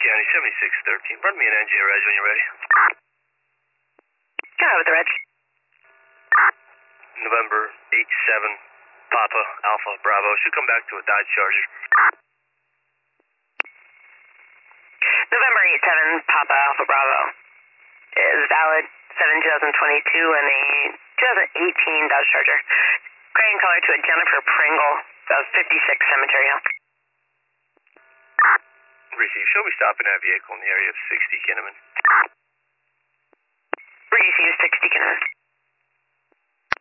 County 7613. Run me an NJ reg when you're ready. Go ahead with the reg. November 87 Papa Alpha Bravo. Should come back to a Dodge Charger. November 87 Papa Alpha Bravo is valid 7/2022 and a 2018 Dodge Charger. Gray in color to a Jennifer Pringle of 56 Cemetery Hill. Receive. Show me stopping that vehicle in the area of 60 Kinnaman. Receive 60 Kinnaman.